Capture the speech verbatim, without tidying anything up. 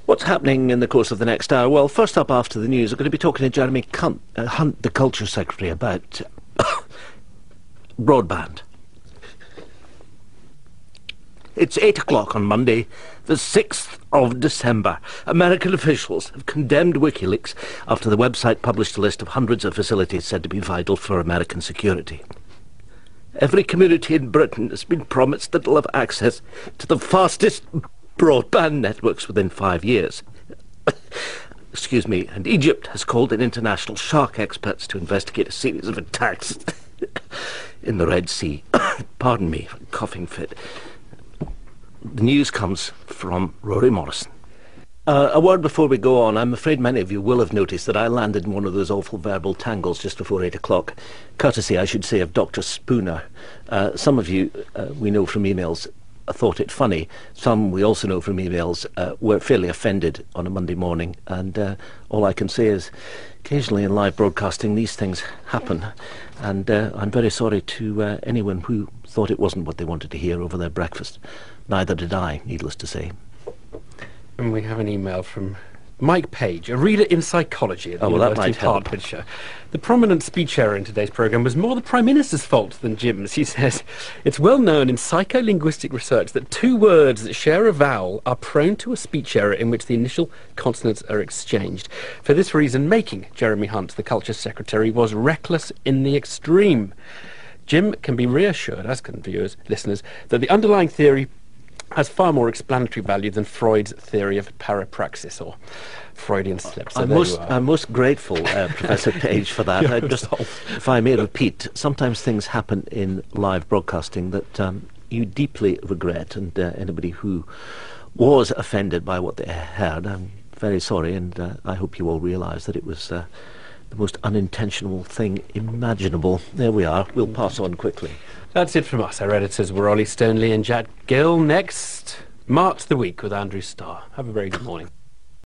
What's happening in the course of the next hour? Well, first up after the news, we're going to be talking to Jeremy Cunt, uh, Hunt, the Culture Secretary, about broadband. It's eight o'clock on Monday, the sixth of December. American officials have condemned WikiLeaks after the website published a list of hundreds of facilities said to be vital for American security. Every community in Britain has been promised that it'll have access to the fastest broadband networks within five years. Excuse me, and Egypt has called in international shark experts to investigate a series of attacks in the Red Sea. Pardon me, coughing fit. The news comes from Rory Morrison. Uh, a word before we go on. I'm afraid many of you will have noticed that I landed in one of those awful verbal tangles just before eight o'clock, courtesy, I should say, of Doctor Spooner. Uh, some of you, uh, we know from emails, thought it funny. Some, we also know from emails, uh, were fairly offended on a Monday morning. And uh, all I can say is, occasionally in live broadcasting, these things happen. And uh, I'm very sorry to uh, anyone who thought it wasn't what they wanted to hear over their breakfast. Neither did I, needless to say. And we have an email from Mike Page, a reader in psychology at the oh, well, University of Hertfordshire. The prominent speech error in today's programme was more the Prime Minister's fault than Jim's. He says, it's well known in psycholinguistic research that two words that share a vowel are prone to a speech error in which the initial consonants are exchanged. For this reason, making Jeremy Hunt the Culture Secretary was reckless in the extreme. Jim can be reassured, as can viewers, listeners, that the underlying theory has far more explanatory value than Freud's theory of parapraxis, or Freudian slip. So I'm, most, I'm most grateful, uh, Professor Page, for that. I just, if I may repeat, sometimes things happen in live broadcasting that um, you deeply regret, and uh, anybody who was offended by what they heard, I'm very sorry, and uh, I hope you all realise that it was uh, the most unintentional thing imaginable. There we are. We'll pass on quickly. That's it from us. Our editors were Ollie Stoneley and Jack Gill. Next, March the Week with Andrew Starr. Have a very good morning.